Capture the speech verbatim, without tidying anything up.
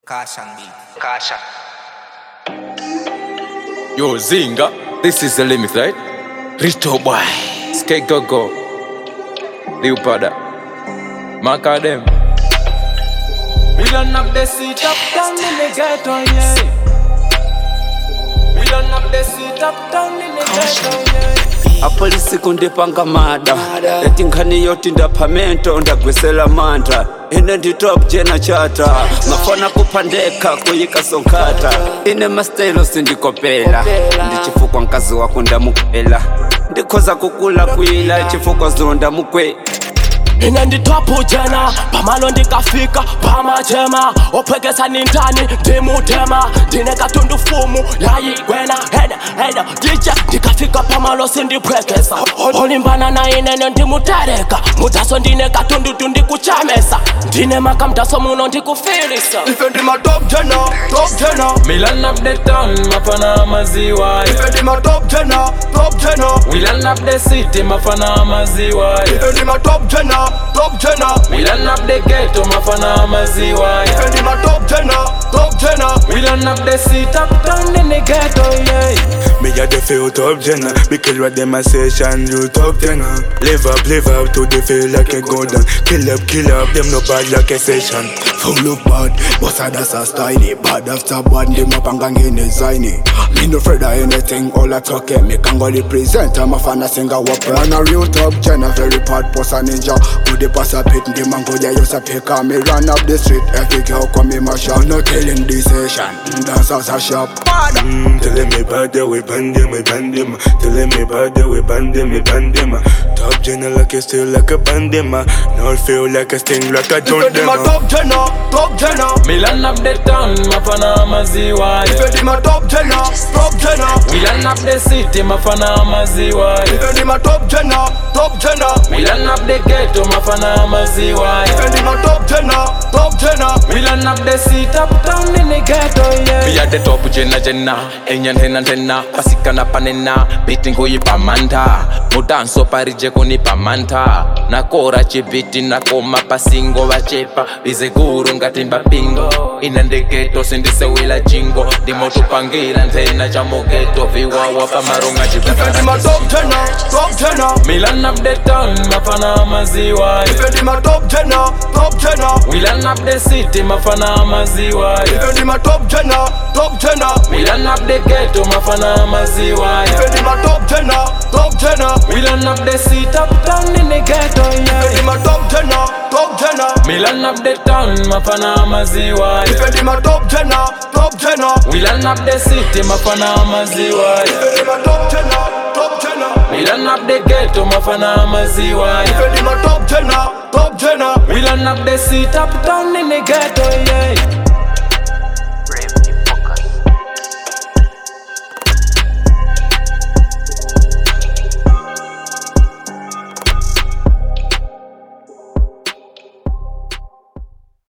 Kasha beat. Kasha. Yo, Zinga, this is the limit, right? Rito boy, Skate Go Go, Liu Pada, Macadam. We don't have the seat up down in the ghetto, yeah. We don't have the seat up down in the ghetto, yeah. Apolisi kundipanga mada eti nkhani yoti ndaphamento ndagwisela manda ine ndi top jena chata mafona kupandeka kuyika sonkhata ine mastelo sindikopela ndichifukwa mkazi wako ndamukela ndikhoza kukula kwila chifukwa zilo ndamukwe ine ndi top jena pamalo ndikafika pamachema ophekesa nintani ndimutema ndine katundu fumu layigwena hena hena dija ndikafika pamalo sindiphekesa olimbana na inene ndimutereka mutaso ndine katundu tundikuchamesa ndine makamtaso muno ndikufilisa ife ndima top jena top jena Milan up the town mafana maziwa ife ndima top jena top jena Milan up the city mafana maziwa ife ndima top jena top jena Milan up the ghetto mafana maziwa ife ndima top jena top jena Milan up the city up down in the ghetto, yeah. Me a the feel top jenna. Me kill what them a session, you top jenna. Live up, live up to the feel like a golden. Kill up, kill up, them no bad like a session. Full look bad, but I that's a styly. Bad after bad, them up and gang in ziny. Me no afraid of anything, all I talk it. Me can go represent, I'm a fan of singer whopper. And a real top jenna, very bad post a ninja. Good the pass a pit, the man go there, use a pick. Me run up the street, every girl come in my shop. No telling this session, dance as a shop. Mm, tell me bad, we band them, we band them. Tell me bad, we band them, we band them. Top jenna like a still like a band them. Now feel like a sting like a joint them. Top jenna, top jenna. Milan up the town mafana maziwa Ife ndima top jenna, top jenna. Milan up the city mafana maziwa Ife ndima top jenna, top jenna. Milan up the ghetto mafana maziwa Ife ndima top jenna, top jenna. Milan up the city up down in the ghetto, yeah. We are the top Jenna Jenna, Enyan Hena Jenna, Pasikana Panena, beating Goyi Pamanta, Mudanso Parije Kuni Pamanta, Nakora Chibiti Nakoma Pasingo Vachepa, Izeguru Ngatimba Bingo, in the ghetto Sindise Willa Jingo, the Moto Pangira and Tena Jamo Ghetto, Viwa Pamarunga Ife ndima top jenna, top jenna. Milan up the town mafana maziwa Ife ndima top jenna, top jenna. Milan up the city mafana maziwa Ife ndima top jenna, top jenna. Milan up the ghetto mafana maziwa Ife ndima top jenna, top jenna. Milan up the city up down in the ghetto, Ife yeah. ndima top jenna, top jenna. Milan up the town mafana maziwa Ife ndima top jenna, top jenna. Milan up the city mafana maziwa Ife ndima top jenna, top jenna. Milan up the ghetto mafana maziwa Ife ndima top jenna, top jenna. Milan up the city up down in the ghetto, yeah.